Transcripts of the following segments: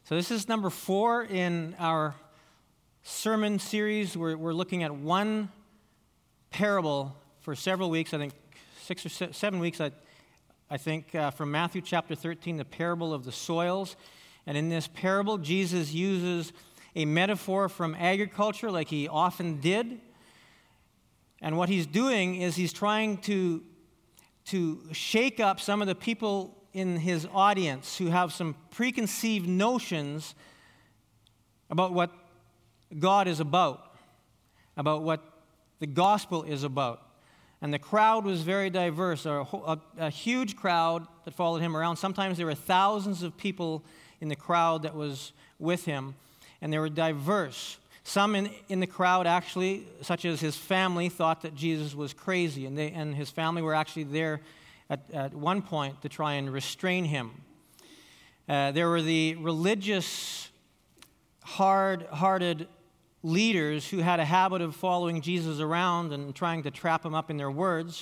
So this is number 4 in our sermon series. We're looking at one parable for several weeks, I think 6 or 7 weeks, I think, from Matthew chapter 13, the parable of the soils. And in this parable, Jesus uses a metaphor from agriculture like he often did. And what he's doing is he's trying to shake up some of the people in his audience who have some preconceived notions about what God is about what the gospel is about. And the crowd was very diverse, a huge crowd that followed him around. Sometimes there were thousands of people in the crowd that was with him, and they were diverse. Some in the crowd actually, such as his family, thought that Jesus was crazy, and his family were actually there at one point to try and restrain him. There were the religious, hard-hearted leaders who had a habit of following Jesus around and trying to trap him up in their words.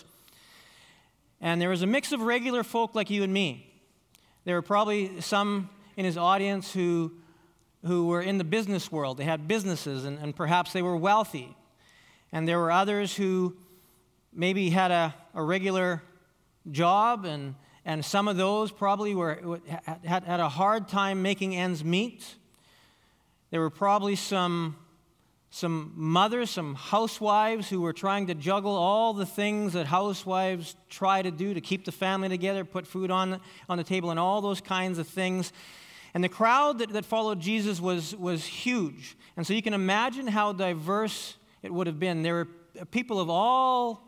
And there was a mix of regular folk like you and me. There were probably some in his audience who were in the business world. They had businesses, and perhaps they were wealthy. And there were others who maybe had a regular job, and some of those probably had a hard time making ends meet. There were probably some mothers, some housewives who were trying to juggle all the things that housewives try to do to keep the family together, put food on the table, and all those kinds of things. And the crowd that followed Jesus was huge. And so you can imagine how diverse it would have been. There were people of all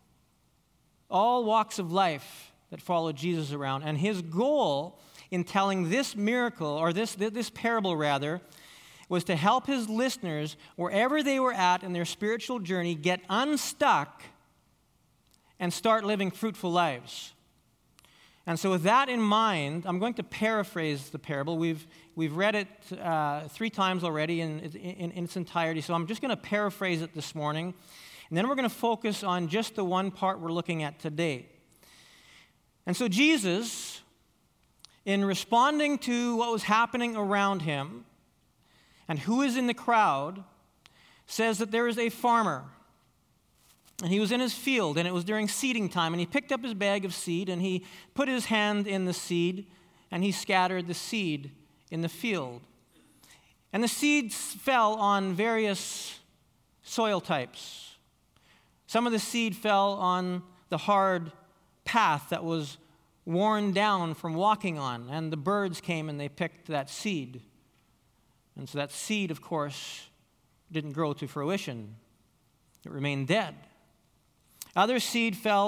walks of life that followed Jesus around. And his goal in telling this miracle, or this parable rather, was to help his listeners, wherever they were at in their spiritual journey, get unstuck and start living fruitful lives. And so with that in mind, I'm going to paraphrase the parable. We've read it 3 times already in its entirety, so I'm just going to paraphrase it this morning. And then we're going to focus on just the one part we're looking at today. And so Jesus, in responding to what was happening around him and who is in the crowd, says that there is a farmer. And he was in his field, and it was during seeding time, and he picked up his bag of seed, and he put his hand in the seed, and he scattered the seed in the field. And the seeds fell on various soil types. Some of the seed fell on the hard path that was worn down from walking on, and the birds came and they picked that seed. And so that seed, of course, didn't grow to fruition. It remained dead. Other seed fell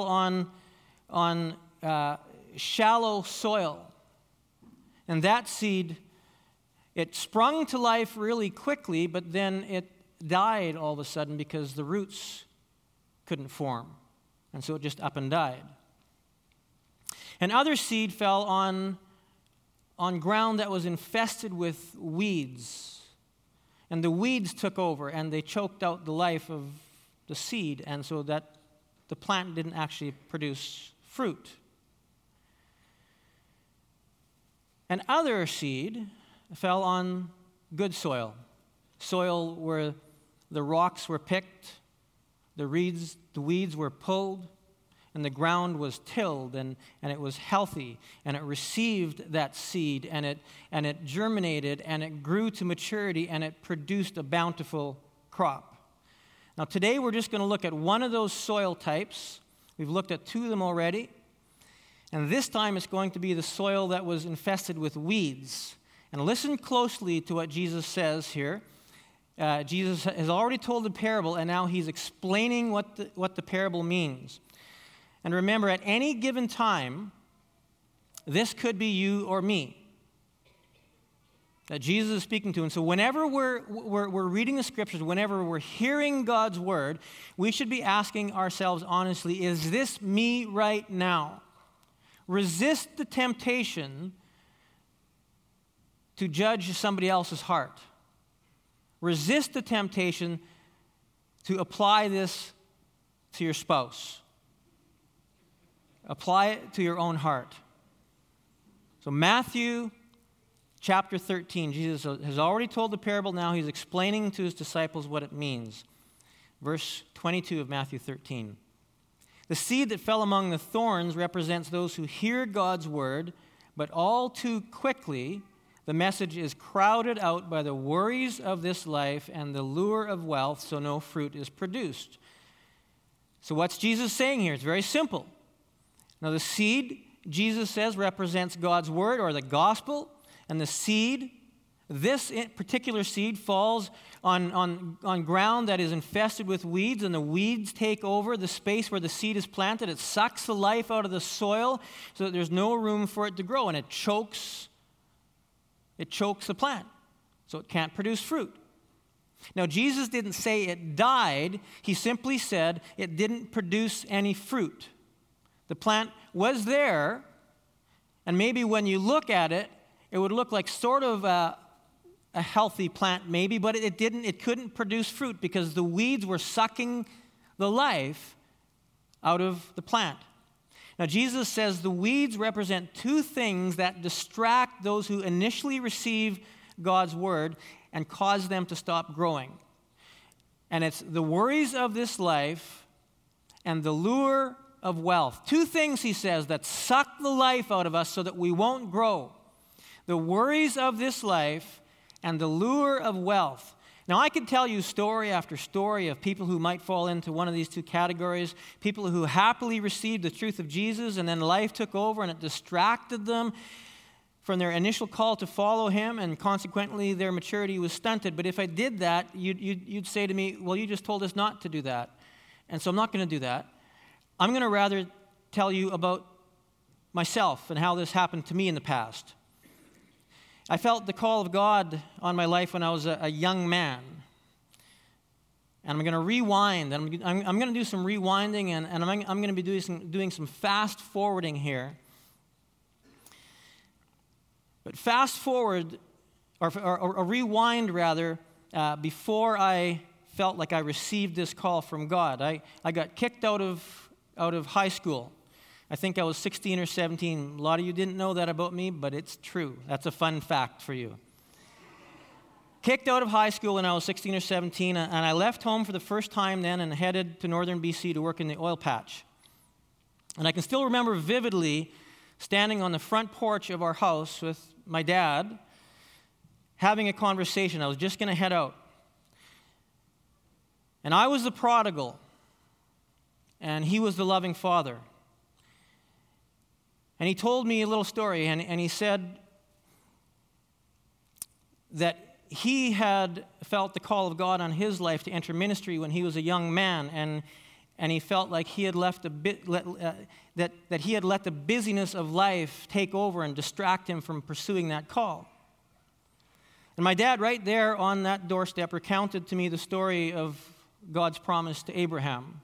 on shallow soil, and that seed, it sprung to life really quickly, but then it died all of a sudden because the roots couldn't form, and so it just up and died. And other seed fell on ground that was infested with weeds, and the weeds took over, and they choked out the life of the seed, and so that the plant didn't actually produce fruit. And other seed fell on good soil where the rocks were picked, the weeds were pulled, and the ground was tilled, and it was healthy, and it received that seed, and it germinated, and it grew to maturity, and it produced a bountiful crop. Now today we're just going to look at one of those soil types. We've looked at 2 of them already, and this time it's going to be the soil that was infested with weeds. And listen closely to what Jesus says here. Jesus has already told the parable, and now he's explaining what the parable means. And remember, at any given time, this could be you or me that Jesus is speaking to. And so whenever we're reading the scriptures, whenever we're hearing God's word, we should be asking ourselves honestly, is this me right now? Resist the temptation to judge somebody else's heart. Resist the temptation to apply this to your spouse. Apply it to your own heart. So Matthew chapter 13. Jesus has already told the parable. Now he's explaining to his disciples what it means. Verse 22 of Matthew 13. The seed that fell among the thorns represents those who hear God's word, but all too quickly the message is crowded out by the worries of this life and the lure of wealth, so no fruit is produced. So what's Jesus saying here? It's very simple. Now the seed, Jesus says, represents God's word or the gospel, and the seed, this particular seed, falls on ground that is infested with weeds, and the weeds take over the space where the seed is planted. It sucks the life out of the soil so that there's no room for it to grow, and it chokes the plant, so it can't produce fruit. Now, Jesus didn't say it died. He simply said it didn't produce any fruit. The plant was there, and maybe when you look at it, it would look like sort of a healthy plant maybe, but it couldn't produce fruit because the weeds were sucking the life out of the plant. Now, Jesus says the weeds represent two things that distract those who initially receive God's word and cause them to stop growing. And it's the worries of this life and the lure of wealth. Two things, he says, that suck the life out of us so that we won't grow. The worries of this life and the lure of wealth. Now, I could tell you story after story of people who might fall into one of these two categories, people who happily received the truth of Jesus and then life took over and it distracted them from their initial call to follow him, and consequently their maturity was stunted. But if I did that, you'd say to me, well, you just told us not to do that. And so I'm not going to do that. I'm going to rather tell you about myself and how this happened to me in the past. I felt the call of God on my life when I was a young man. And I'm going to rewind. And I'm going to do some rewinding, and I'm going to be doing some fast forwarding here. But fast forward, or rewind rather, before I felt like I received this call from God. I got kicked out of high school. I think I was 16 or 17. A lot of you didn't know that about me, but it's true. That's a fun fact for you. Kicked out of high school when I was 16 or 17, and I left home for the first time then and headed to northern BC to work in the oil patch. And I can still remember vividly standing on the front porch of our house with my dad, having a conversation. I was just going to head out. And I was the prodigal, and he was the loving father. And he told me a little story, and he said that he had felt the call of God on his life to enter ministry when he was a young man, and he felt like he had left that he had let the busyness of life take over and distract him from pursuing that call. And my dad, right there on that doorstep, recounted to me the story of God's promise to Abraham,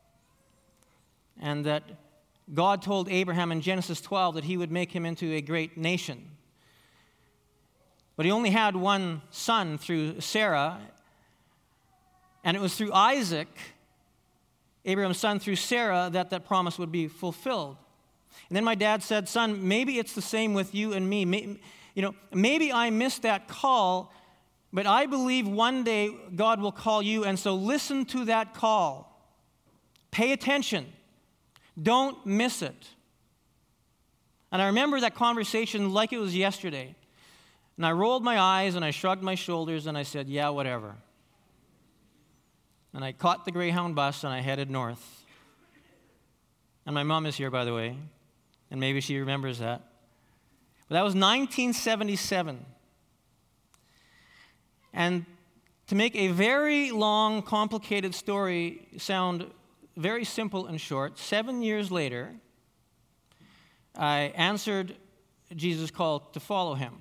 and that God told Abraham in Genesis 12 that he would make him into a great nation. But he only had one son through Sarah, and it was through Isaac, Abraham's son, through Sarah, that promise would be fulfilled. And then my dad said, son, maybe it's the same with you and me. Maybe I missed that call, but I believe one day God will call you, and so listen to that call. Pay attention. Don't miss it. And I remember that conversation like it was yesterday. And I rolled my eyes and I shrugged my shoulders and I said, yeah, whatever. And I caught the Greyhound bus and I headed north. And my mom is here, by the way, and maybe she remembers that. But that was 1977. And to make a very long, complicated story sound very simple and short, 7 years later, I answered Jesus' call to follow him.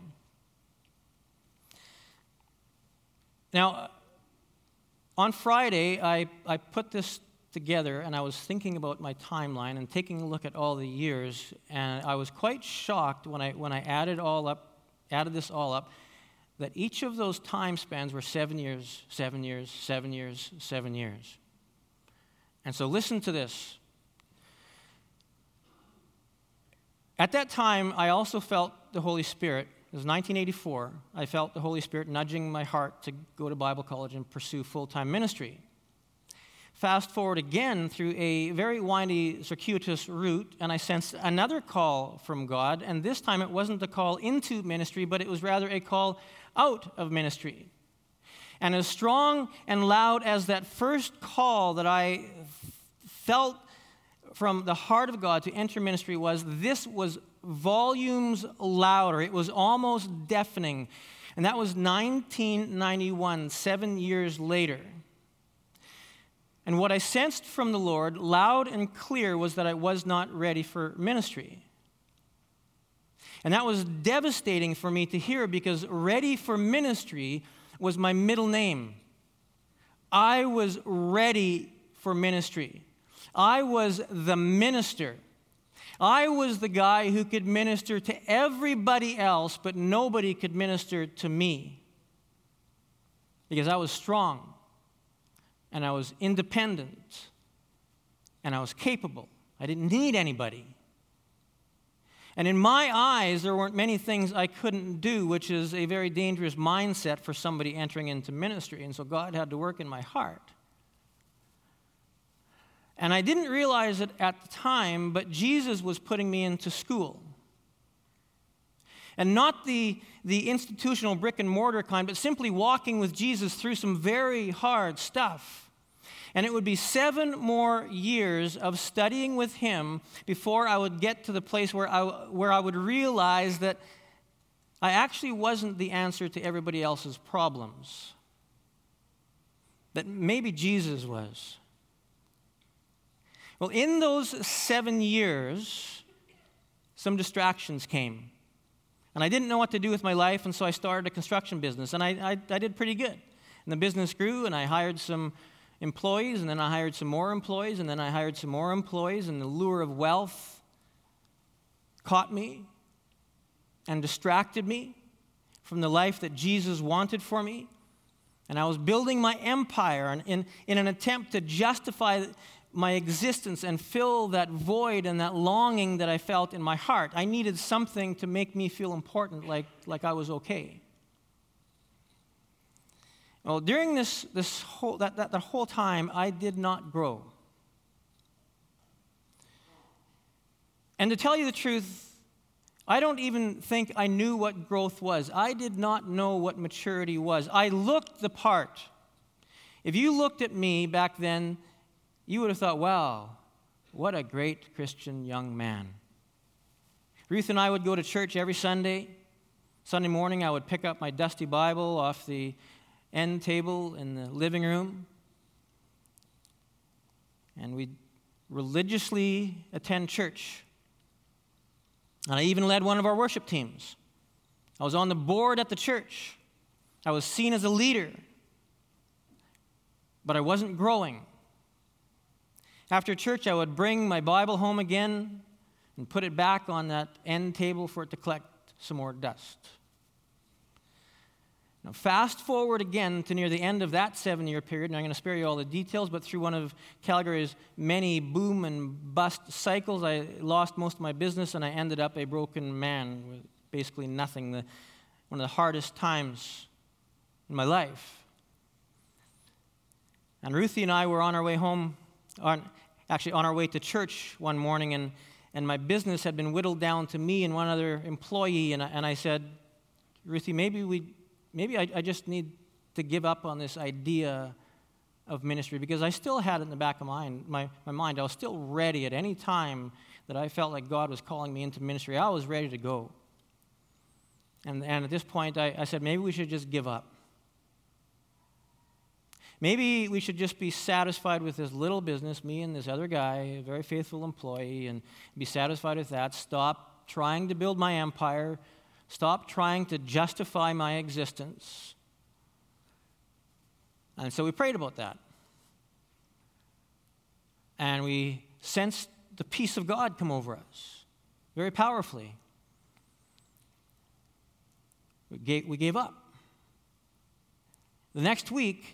Now, on Friday, I put this together, and I was thinking about my timeline and taking a look at all the years, and I was quite shocked when I added this all up, that each of those time spans were 7 years, 7 years, 7 years, 7 years. And so listen to this. At that time, I also felt the Holy Spirit It was 1984. I felt the Holy Spirit nudging my heart to go to Bible college and pursue full-time ministry. Fast forward again through a very windy, circuitous route, and I sensed another call from God, and this time it wasn't a call into ministry, but it was rather a call out of ministry. And as strong and loud as that first call that I felt from the heart of God to enter ministry was, this was volumes louder. It was almost deafening. And that was 1991, 7 years later. And what I sensed from the Lord, loud and clear, was that I was not ready for ministry. And that was devastating for me to hear, because ready for ministry was my middle name. I was ready for ministry. I was the minister. I was the guy who could minister to everybody else, but nobody could minister to me. Because I was strong, and I was independent, and I was capable. I didn't need anybody. And in my eyes, there weren't many things I couldn't do, which is a very dangerous mindset for somebody entering into ministry. And so God had to work in my heart. And I didn't realize it at the time, but Jesus was putting me into school. And not the institutional brick and mortar kind, but simply walking with Jesus through some very hard stuff. And it would be 7 more years of studying with him before I would get to the place where I would realize that I actually wasn't the answer to everybody else's problems. That maybe Jesus was. Well, in those 7 years, some distractions came. And I didn't know what to do with my life, and so I started a construction business. And I did pretty good. And the business grew, and I hired some employees, and then I hired some more employees, and then I hired some more employees, and the lure of wealth caught me and distracted me from the life that Jesus wanted for me. And I was building my empire in an attempt to justify my existence and fill that void and that longing that I felt in my heart. I needed something to make me feel important, like I was okay. Well, during that whole time, I did not grow. And to tell you the truth, I don't even think I knew what growth was. I did not know what maturity was. I looked the part. If you looked at me back then, you would have thought, wow, what a great Christian young man. Ruth and I would go to church every Sunday. Sunday morning, I would pick up my dusty Bible off the end table in the living room, and we'd religiously attend church. And I even led one of our worship teams. I was on the board at the church. I was seen as a leader, but I wasn't growing. After church, I would bring my Bible home again and put it back on that end table for it to collect some more dust. Now, fast forward again to near the end of that 7-year period, and I'm going to spare you all the details, but through one of Calgary's many boom and bust cycles, I lost most of my business, and I ended up a broken man with basically nothing. One of the hardest times in my life. And Ruthie and I were on our way home, on our way to church one morning, and my business had been whittled down to me and one other employee, and I said, Ruthie, maybe I just need to give up on this idea of ministry, because I still had it in the back of my mind. I was still ready at any time that I felt like God was calling me into ministry. I was ready to go. And at this point, I said, maybe we should just give up. Maybe we should just be satisfied with this little business, me and this other guy, a very faithful employee, and be satisfied with that. Stop trying to build my empire. Stop trying to justify my existence. And so we prayed about that. And we sensed the peace of God come over us very powerfully. We gave up. The next week,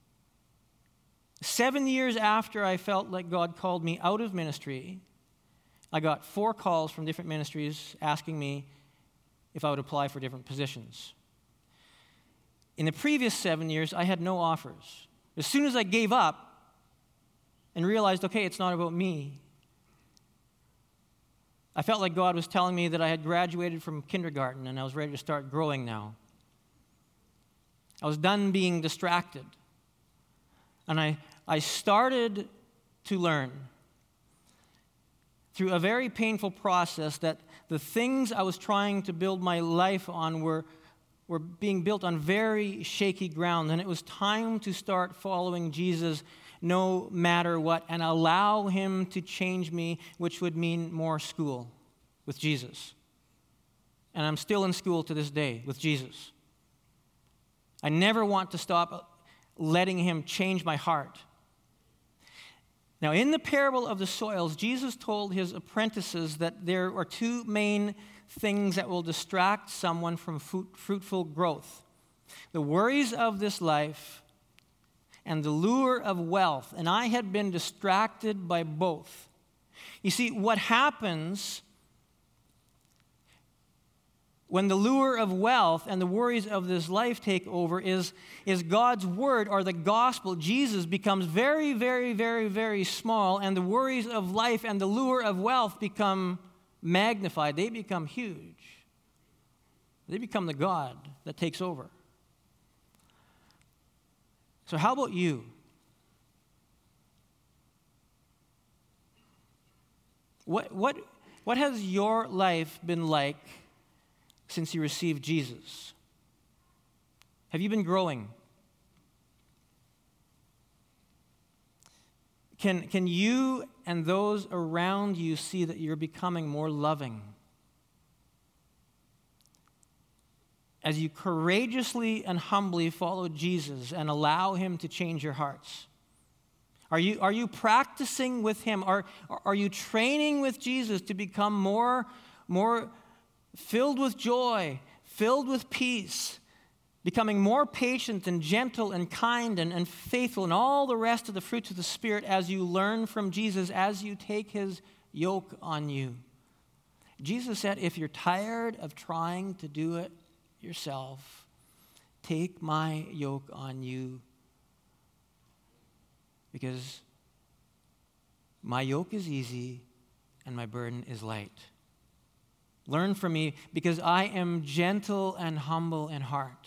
7 years after I felt like God called me out of ministry, I got 4 calls from different ministries asking me, if I would apply for different positions. In the previous 7 years, I had no offers. As soon as I gave up and realized, okay, it's not about me, I felt like God was telling me that I had graduated from kindergarten and I was ready to start growing now. I was done being distracted. And I started to learn through a very painful process that the things I was trying to build my life on were being built on very shaky ground. And it was time to start following Jesus no matter what and allow him to change me, which would mean more school with Jesus. And I'm still in school to this day with Jesus. I never want to stop letting him change my heart. Now, in the parable of the soils, Jesus told his apprentices that there are two main things that will distract someone from fruitful growth: the worries of this life and the lure of wealth. And I had been distracted by both. You see, what happens when the lure of wealth and the worries of this life take over is God's word, or the gospel, Jesus, becomes very, very, very, very small, and the worries of life and the lure of wealth become magnified. They become huge. They become the God that takes over. So how about you? What has your life been like since you received Jesus? Have you been growing? Can you and those around you see that you're becoming more loving as you courageously and humbly follow Jesus and allow him to change your hearts? Are you practicing with him? Are you training with Jesus to become more filled with joy, filled with peace, becoming more patient and gentle and kind and faithful and all the rest of the fruits of the Spirit as you learn from Jesus, as you take his yoke on you? Jesus said, if you're tired of trying to do it yourself, take my yoke on you, because my yoke is easy and my burden is light. Learn from me, because I am gentle and humble in heart.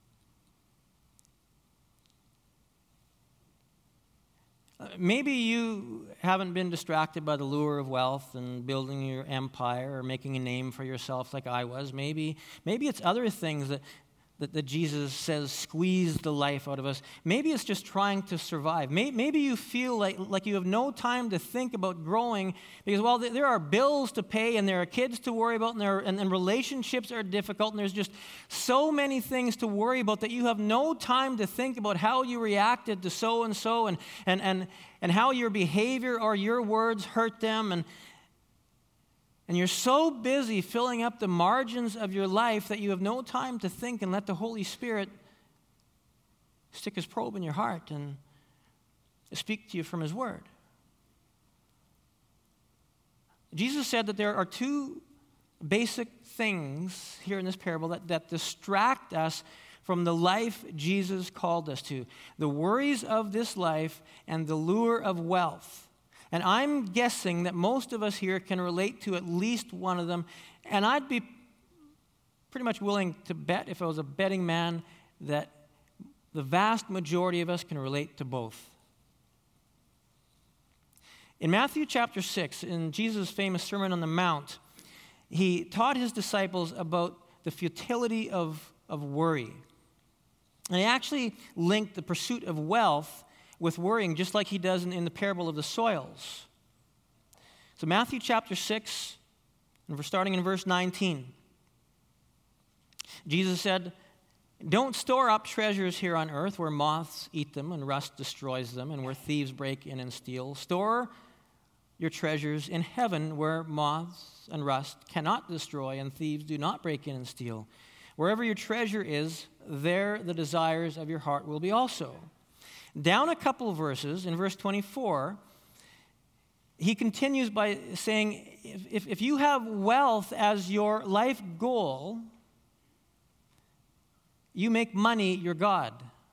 Maybe you haven't been distracted by the lure of wealth and building your empire or making a name for yourself like I was. Maybe it's other things that Jesus says squeeze the life out of us. Maybe it's just trying to survive. Maybe you feel like you have no time to think about growing because, well, there are bills to pay and there are kids to worry about and relationships are difficult and there's just so many things to worry about that you have no time to think about how you reacted to so-and-so and how your behavior or your words hurt them. And you're so busy filling up the margins of your life that you have no time to think and let the Holy Spirit stick his probe in your heart and speak to you from his word. Jesus said that there are two basic things here in this parable that distract us from the life Jesus called us to: the worries of this life and the lure of wealth. And I'm guessing that most of us here can relate to at least one of them. And I'd be pretty much willing to bet, if I was a betting man, that the vast majority of us can relate to both. In Matthew chapter 6, in Jesus' famous Sermon on the Mount, he taught his disciples about the futility of worry. And he actually linked the pursuit of wealth with worrying, just like he does in the parable of the soils. So Matthew chapter 6, and we're starting in verse 19. Jesus said, "Don't store up treasures here on earth where moths eat them and rust destroys them and where thieves break in and steal. Store your treasures in heaven where moths and rust cannot destroy and thieves do not break in and steal. Wherever your treasure is, there the desires of your heart will be also." Down a couple of verses, in verse 24, he continues by saying, if you have wealth as your life goal, you make money your God.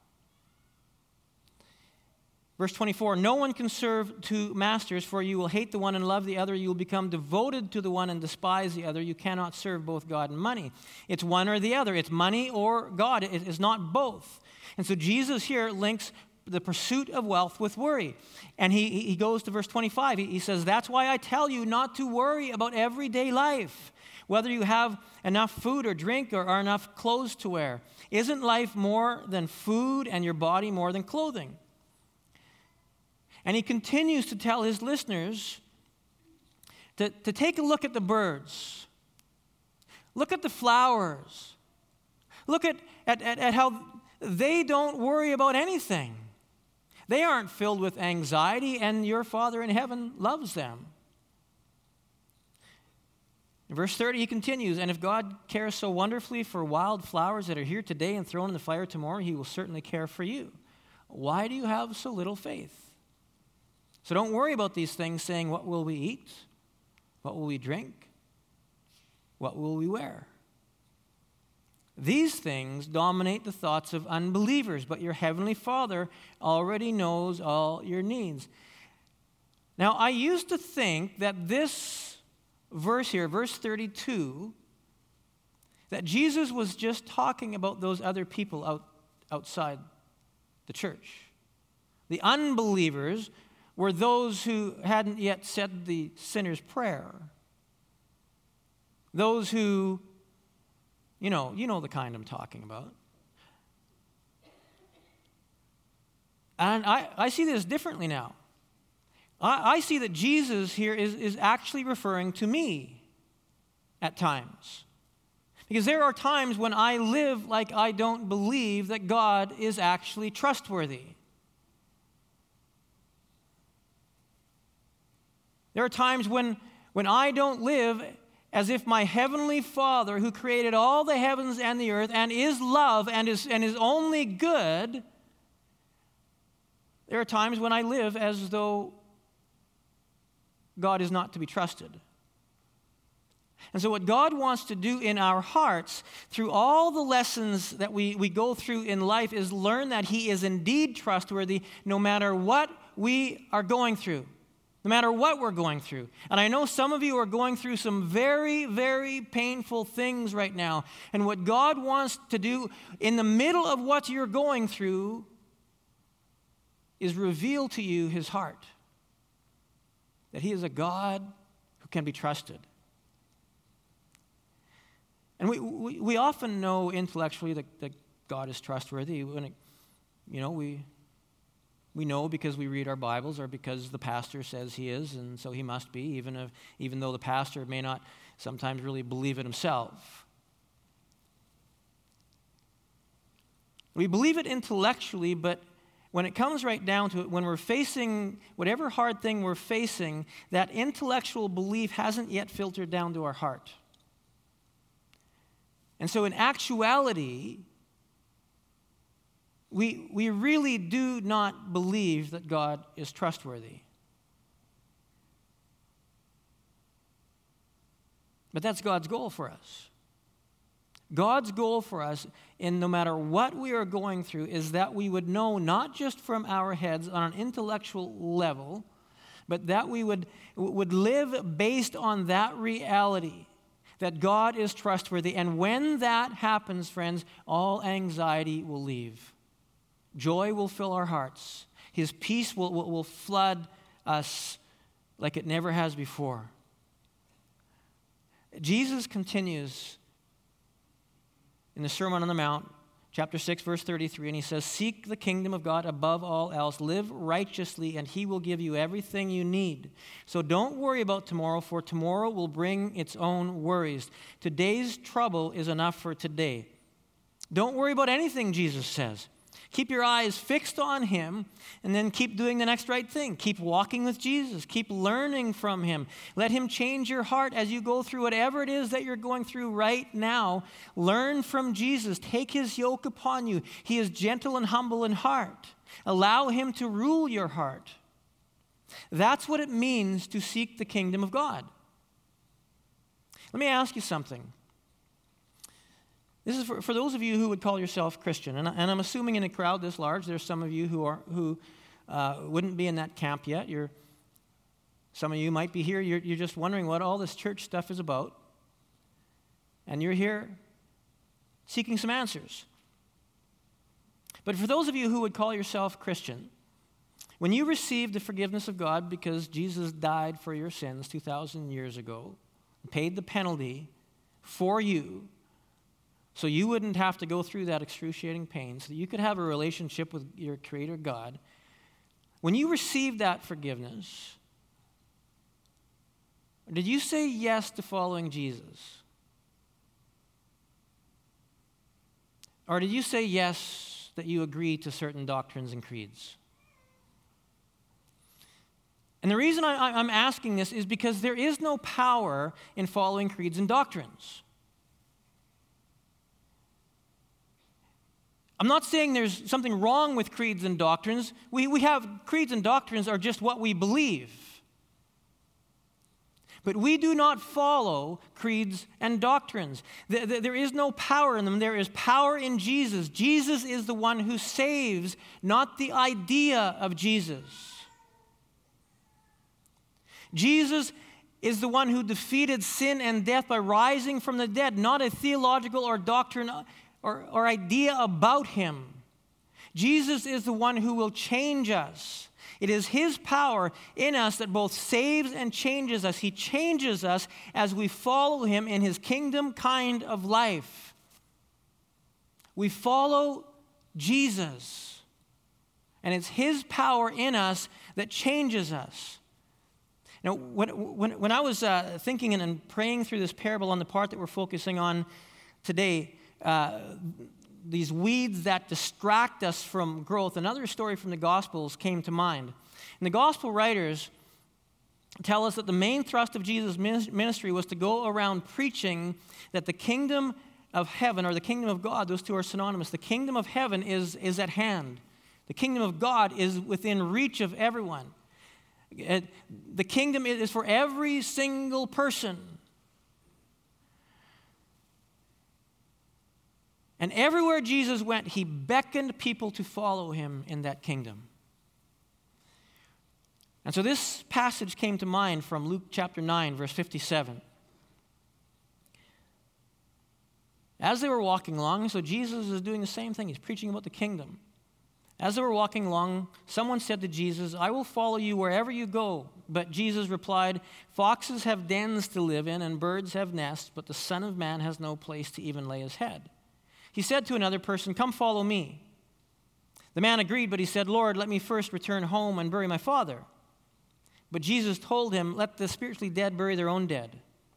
Verse 24, no one can serve two masters, for you will hate the one and love the other. You will become devoted to the one and despise the other. You cannot serve both God and money. It's one or the other. It's money or God. It is not both. And so Jesus here links the pursuit of wealth with worry. And he goes to verse 25. He says, that's why I tell you not to worry about everyday life, whether you have enough food or drink or enough clothes to wear. Isn't life more than food and your body more than clothing? And he continues to tell his listeners to take a look at the birds. Look at the flowers. Look at how they don't worry about anything. They aren't filled with anxiety, and your Father in heaven loves them. In verse 30, he continues, and if God cares so wonderfully for wild flowers that are here today and thrown in the fire tomorrow, he will certainly care for you. Why do you have so little faith? So don't worry about these things, saying, what will we eat? What will we drink? What will we wear? These things dominate the thoughts of unbelievers, but your heavenly Father already knows all your needs. Now, I used to think that this verse here, verse 32, that Jesus was just talking about those other people outside the church. The unbelievers were those who hadn't yet said the sinner's prayer. Those who, you know the kind I'm talking about. And I see this differently now. I see that Jesus here is actually referring to me at times. Because there are times when I live like I don't believe that God is actually trustworthy. There are times when I don't live as if my heavenly Father, who created all the heavens and the earth and is love and is only good, there are times when I live as though God is not to be trusted. And so what God wants to do in our hearts through all the lessons that we go through in life is learn that he is indeed trustworthy no matter what we are going through. No matter what we're going through. And I know some of you are going through some very, very painful things right now. And what God wants to do in the middle of what you're going through is reveal to you his heart. That he is a God who can be trusted. And we often know intellectually that God is trustworthy. We know because we read our Bibles or because the pastor says he is, and so he must be, even though the pastor may not sometimes really believe it himself. We believe it intellectually, but when it comes right down to it, when we're facing whatever hard thing we're facing, that intellectual belief hasn't yet filtered down to our heart. And so in actuality, we really do not believe that God is trustworthy. But that's God's goal for us. God's goal for us, in no matter what we are going through, is that we would know not just from our heads on an intellectual level, but that we would live based on that reality, that God is trustworthy. And when that happens, friends, all anxiety will leave. Joy will fill our hearts. His peace will flood us like it never has before. Jesus continues in the Sermon on the Mount, chapter 6, verse 33, and he says, seek the kingdom of God above all else. Live righteously, and he will give you everything you need. So don't worry about tomorrow, for tomorrow will bring its own worries. Today's trouble is enough for today. Don't worry about anything, Jesus says. Keep your eyes fixed on him, and then keep doing the next right thing. Keep walking with Jesus. Keep learning from him. Let him change your heart as you go through whatever it is that you're going through right now. Learn from Jesus. Take his yoke upon you. He is gentle and humble in heart. Allow him to rule your heart. That's what it means to seek the kingdom of God. Let me ask you something. This is for those of you who would call yourself Christian. And I'm assuming in a crowd this large, there's some of you who wouldn't be in that camp yet. Some of you might be here. You're just wondering what all this church stuff is about. And you're here seeking some answers. But for those of you who would call yourself Christian, when you received the forgiveness of God because Jesus died for your sins 2,000 years ago, paid the penalty for you, so you wouldn't have to go through that excruciating pain, so that you could have a relationship with your Creator God. When you received that forgiveness, did you say yes to following Jesus? Or did you say yes that you agree to certain doctrines and creeds? And the reason I'm asking this is because there is no power in following creeds and doctrines. I'm not saying there's something wrong with creeds and doctrines. We have creeds and doctrines are just what we believe. But we do not follow creeds and doctrines. There is no power in them. There is power in Jesus. Jesus is the one who saves, not the idea of Jesus. Jesus is the one who defeated sin and death by rising from the dead, not a theological or doctrine or idea about him. Jesus is the one who will change us. It is his power in us that both saves and changes us. He changes us as we follow him in his kingdom kind of life. We follow Jesus, and it's his power in us that changes us. Now, when I was thinking and praying through this parable on the part that we're focusing on today, these weeds that distract us from growth, another story from the Gospels came to mind. And the Gospel writers tell us that the main thrust of Jesus' ministry was to go around preaching that the kingdom of heaven, or the kingdom of God, those two are synonymous. The kingdom of heaven is at hand. The kingdom of God is within reach of everyone. The kingdom is for every single person. And everywhere Jesus went, he beckoned people to follow him in that kingdom. And so this passage came to mind from Luke chapter 9, verse 57. As they were walking along, so Jesus is doing the same thing. He's preaching about the kingdom. As they were walking along, someone said to Jesus, "I will follow you wherever you go." But Jesus replied, "Foxes have dens to live in, and birds have nests, but the Son of Man has no place to even lay his head." He said to another person, "Come follow me." The man agreed, but he said, "Lord, let me first return home and bury my father." But Jesus told him, "Let the spiritually dead bury their own dead.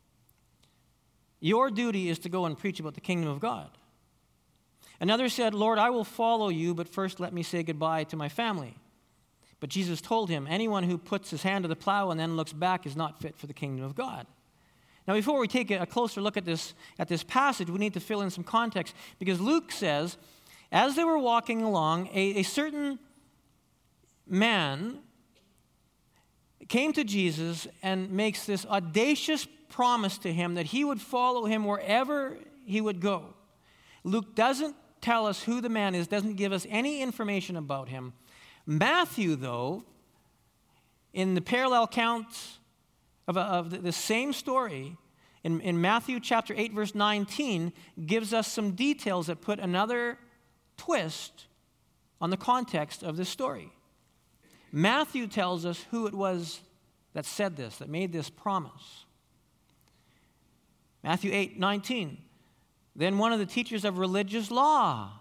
Your duty is to go and preach about the kingdom of God." Another said, "Lord, I will follow you, but first let me say goodbye to my family." But Jesus told him, "Anyone who puts his hand to the plow and then looks back is not fit for the kingdom of God." Now, before we take a closer look at this passage, we need to fill in some context, because Luke says, as they were walking along, a certain man came to Jesus and makes this audacious promise to him that he would follow him wherever he would go. Luke doesn't tell us who the man is, doesn't give us any information about him. Matthew, though, in the parallel account of the same story, in Matthew chapter 8, verse 19, gives us some details that put another twist on the context of this story. Matthew tells us who it was that said this, that made this promise. Matthew 8, 19. Then one of the teachers of religious law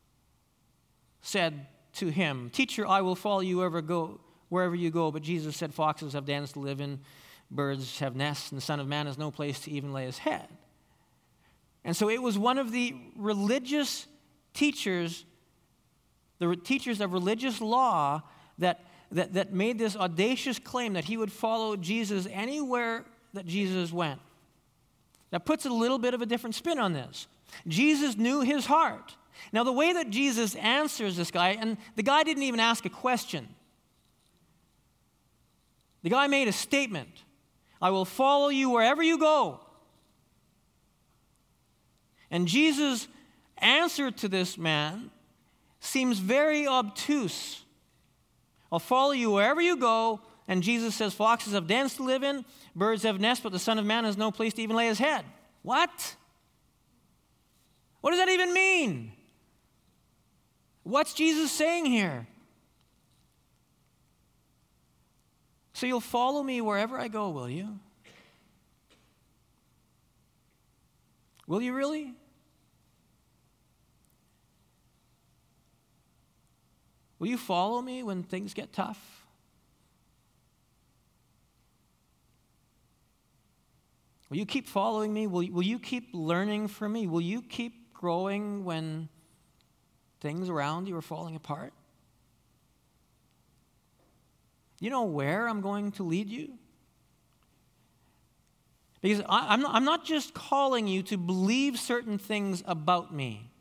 said to him, "Teacher, I will follow you wherever you go." But Jesus said, "Foxes have dens to live in, birds have nests, and the Son of Man has no place to even lay his head." And so it was one of the religious teachers, the teachers of religious law, that made this audacious claim that he would follow Jesus anywhere that Jesus went. That puts a little bit of a different spin on this. Jesus knew his heart. Now, the way that Jesus answers this guy, and the guy didn't even ask a question. The guy made a statement. "I will follow you wherever you go." And Jesus' answer to this man seems very obtuse. I'll follow you wherever you go. And Jesus says, foxes have dens to live in, birds have nests, but the Son of Man has no place to even lay his head. What? What does that even mean? What's Jesus saying here? So you'll follow me wherever I go, will you? Will you really? Will you follow me when things get tough? Will you keep following me? Will you keep learning from me? Will you keep growing when things around you are falling apart? You know where I'm going to lead you? Because I'm not just calling you to believe certain things about me.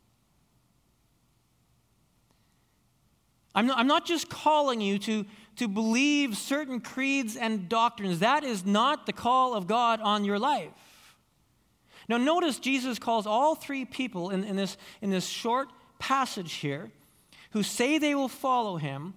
I'm not just calling you to believe certain creeds and doctrines. That is not the call of God on your life. Now notice Jesus calls all three people in this short passage here who say they will follow him.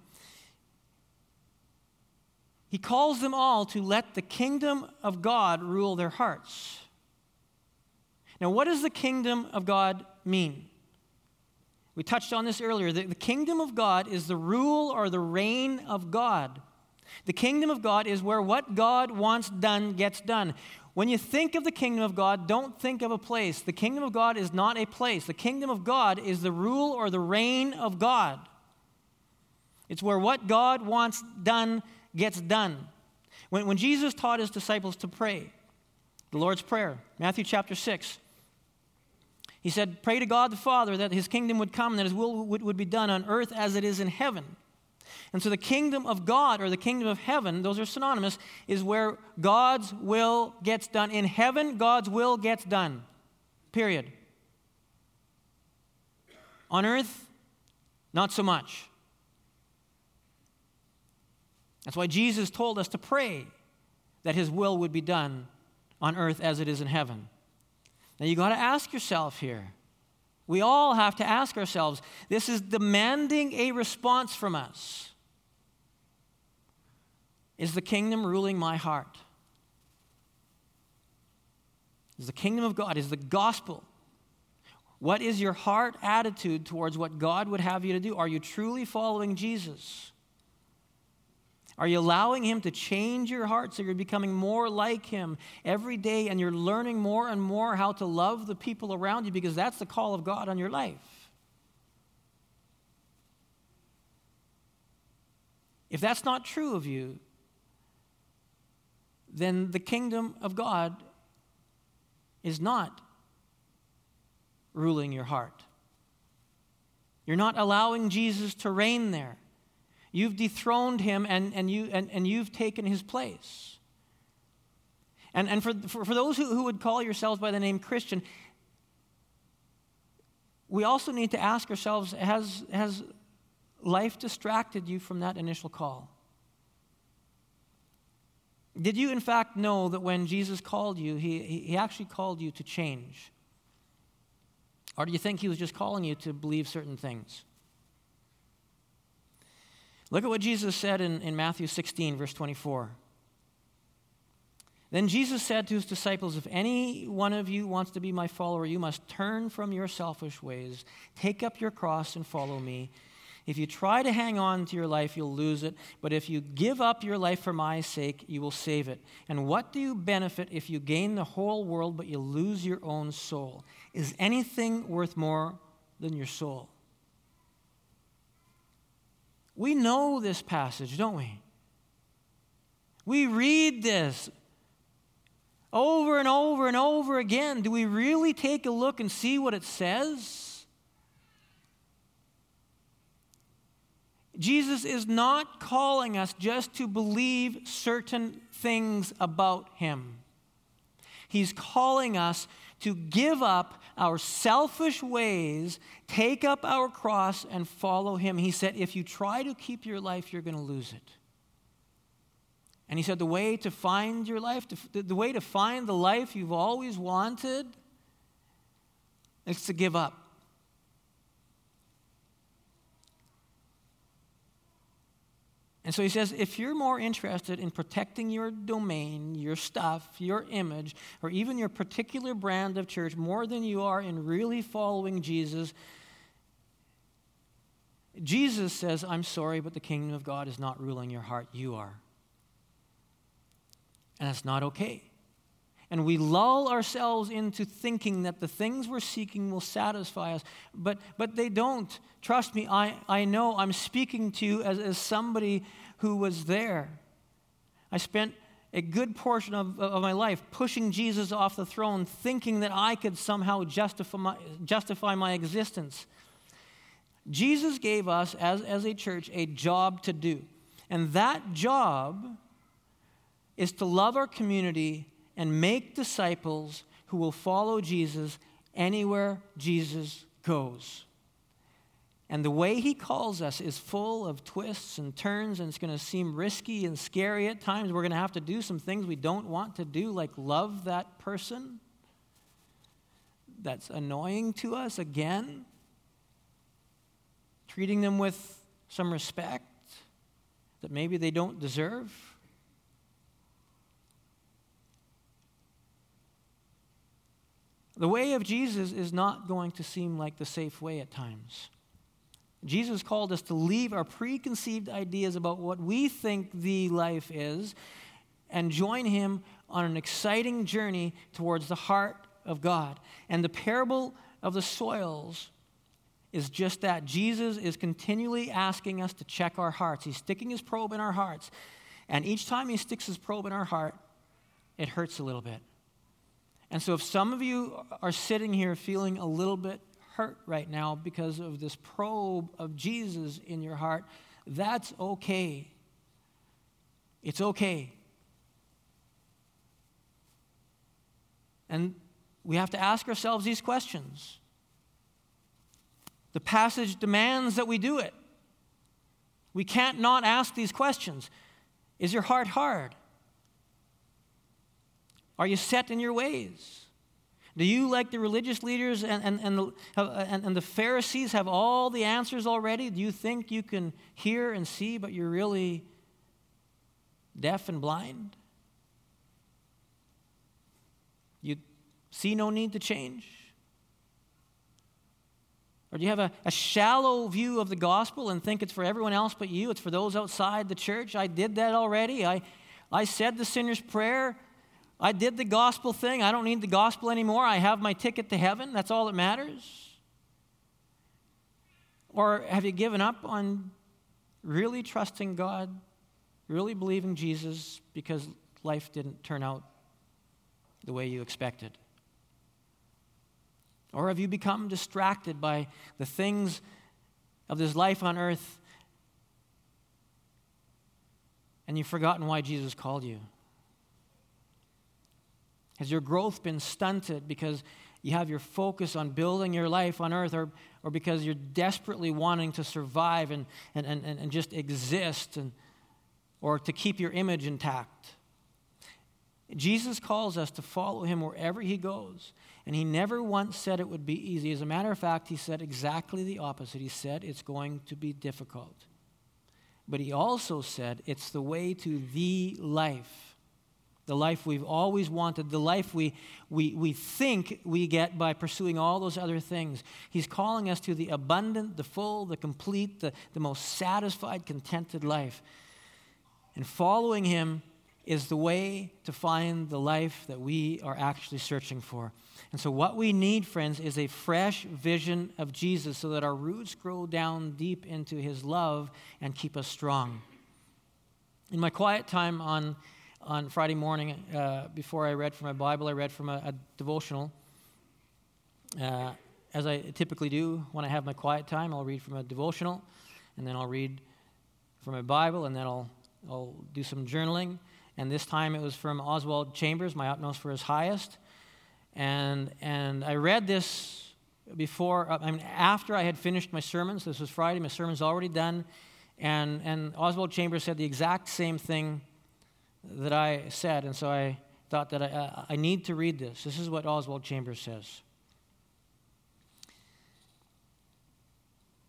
He calls them all to let the kingdom of God rule their hearts. Now what does the kingdom of God mean? We touched on this earlier. The kingdom of God is the rule or the reign of God. The kingdom of God is where what God wants done gets done. When you think of the kingdom of God, don't think of a place. The kingdom of God is not a place. The kingdom of God is the rule or the reign of God. It's where what God wants done gets done. When Jesus taught his disciples to pray, the Lord's Prayer, Matthew chapter 6, he said, pray to God the Father that his kingdom would come and that his will would be done on earth as it is in heaven. And so the kingdom of God or the kingdom of heaven, those are synonymous, is where God's will gets done. In heaven, God's will gets done. Period. On earth, not so much. That's why Jesus told us to pray that his will would be done on earth as it is in heaven. Now you got to ask yourself here. We all have to ask ourselves, this is demanding a response from us. Is the kingdom ruling my heart? Is the kingdom of God, is the gospel? What is your heart attitude towards what God would have you to do? Are you truly following Jesus? Are you allowing him to change your heart so you're becoming more like him every day and you're learning more and more how to love the people around you because that's the call of God on your life? If that's not true of you, then the kingdom of God is not ruling your heart. You're not allowing Jesus to reign there. You've dethroned him and you've taken his place. And for those who would call yourselves by the name Christian, we also need to ask ourselves, has life distracted you from that initial call? Did you in fact know that when Jesus called you, he actually called you to change? Or do you think he was just calling you to believe certain things? Look at what Jesus said in Matthew 16, verse 24. Then Jesus said to his disciples, if any one of you wants to be my follower, you must turn from your selfish ways, take up your cross and follow me. If you try to hang on to your life, you'll lose it. But if you give up your life for my sake, you will save it. And what do you benefit if you gain the whole world, but you lose your own soul? Is anything worth more than your soul? We know this passage, don't we? We read this over and over and over again. Do we really take a look and see what it says? Jesus is not calling us just to believe certain things about him. He's calling us to give up our selfish ways, take up our cross, and follow him. He said, if you try to keep your life, you're going to lose it. And he said, the way to find your life, the way to find the life you've always wanted, It's to give up. And so he says, if you're more interested in protecting your domain, your stuff, your image, or even your particular brand of church more than you are in really following Jesus, Jesus says, I'm sorry, but the kingdom of God is not ruling your heart. You are. And that's not okay. And we lull ourselves into thinking that the things we're seeking will satisfy us, but they don't. Trust me, I know I'm speaking to you as somebody who was there. I spent a good portion of my life pushing Jesus off the throne, thinking that I could somehow justify my existence. Jesus gave us, as a church, a job to do. And that job is to love our community and make disciples who will follow Jesus anywhere Jesus goes. And the way he calls us is full of twists and turns, and it's going to seem risky and scary at times. We're going to have to do some things we don't want to do, like love that person that's annoying to us again, treating them with some respect that maybe they don't deserve. The way of Jesus is not going to seem like the safe way at times. Jesus called us to leave our preconceived ideas about what we think the life is and join him on an exciting journey towards the heart of God. And the parable of the soils is just that. Jesus is continually asking us to check our hearts. He's sticking his probe in our hearts. And each time he sticks his probe in our heart, it hurts a little bit. And so if some of you are sitting here feeling a little bit hurt right now because of this probe of Jesus in your heart, that's okay. It's okay. And we have to ask ourselves these questions. The passage demands that we do it. We can't not ask these questions. Is your heart hard? Are you set in your ways? Do you, like the religious leaders and the Pharisees, have all the answers already? Do you think you can hear and see, but you're really deaf and blind? You see no need to change? Or do you have a shallow view of the gospel and think it's for everyone else but you? It's for those outside the church. I did that already. I said the sinner's prayer. I did the gospel thing. I don't need the gospel anymore. I have my ticket to heaven. That's all that matters. Or have you given up on really trusting God, really believing Jesus because life didn't turn out the way you expected? Or have you become distracted by the things of this life on earth and you've forgotten why Jesus called you? Has your growth been stunted because you have your focus on building your life on earth, or because you're desperately wanting to survive and just exist, or to keep your image intact? Jesus calls us to follow him wherever he goes, and he never once said it would be easy. As a matter of fact, he said exactly the opposite. He said it's going to be difficult. But he also said it's the way to the life. The life we've always wanted, the life we think we get by pursuing all those other things. He's calling us to the abundant, the full, the complete, the most satisfied, contented life. And following him is the way to find the life that we are actually searching for. And so what we need, friends, is a fresh vision of Jesus so that our roots grow down deep into his love and keep us strong. In my quiet time on Friday morning, before I read from my Bible, I read from a devotional. As I typically do when I have my quiet time, I'll read from a devotional, and then I'll read from my Bible, and then I'll do some journaling. And this time it was from Oswald Chambers, My Utmost for His Highest. And I read this after I had finished my sermons. This was Friday, my sermon's already done. And Oswald Chambers said the exact same thing that I said, and so I thought that I need to read this. This is what Oswald Chambers says.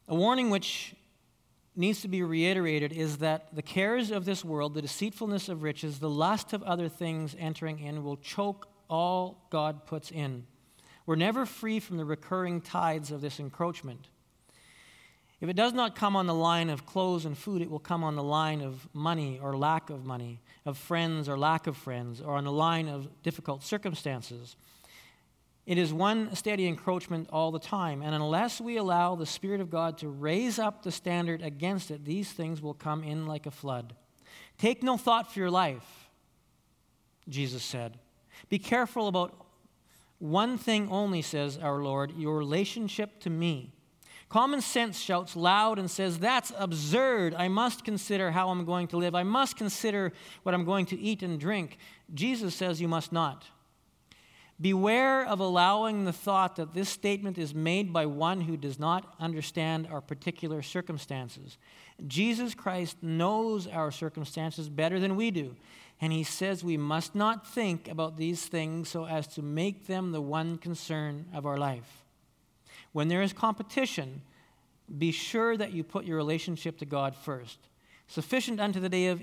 A warning which needs to be reiterated is that the cares of this world, the deceitfulness of riches, the lust of other things entering in will choke all God puts in. We're never free from the recurring tides of this encroachment. If it does not come on the line of clothes and food, it will come on the line of money or lack of money, of friends or lack of friends, or on the line of difficult circumstances. It is one steady encroachment all the time, and unless we allow the Spirit of God to raise up the standard against it, these things will come in like a flood. Take no thought for your life, Jesus said. Be careful about one thing only, says our Lord, your relationship to me. Common sense shouts loud and says, that's absurd. I must consider how I'm going to live. I must consider what I'm going to eat and drink. Jesus says you must not. Beware of allowing the thought that this statement is made by one who does not understand our particular circumstances. Jesus Christ knows our circumstances better than we do, and he says we must not think about these things so as to make them the one concern of our life. When there is competition, be sure that you put your relationship to God first. Sufficient unto the day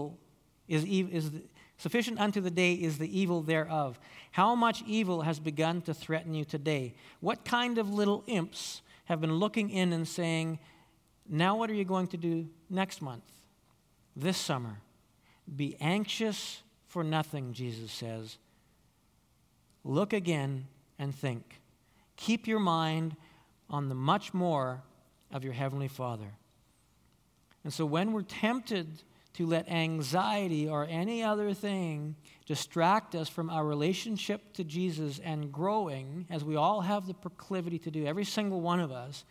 is the evil thereof. How much evil has begun to threaten you today? What kind of little imps have been looking in and saying, now what are you going to do next month, this summer? Be anxious for nothing, Jesus says. Look again and think. Keep your mind on the much more of your Heavenly Father. And so when we're tempted to let anxiety or any other thing distract us from our relationship to Jesus and growing, as we all have the proclivity to do, every single one of us,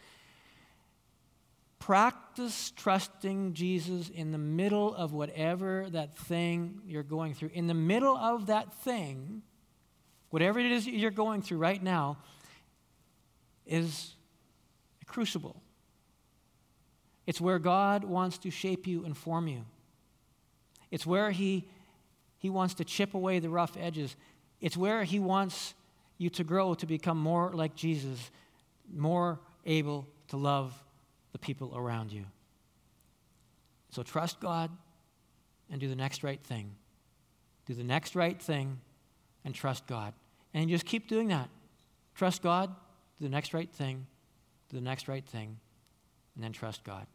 practice trusting Jesus in the middle of whatever that thing you're going through. In the middle of that thing, whatever it is you're going through right now, is a crucible. It's where God wants to shape you and form you. It's where He wants to chip away the rough edges. It's where He wants you to grow to become more like Jesus, more able to love the people around you. So trust God and do the next right thing. Do the next right thing and trust God. And you just keep doing that. Trust God, do the next right thing, do the next right thing, and then trust God.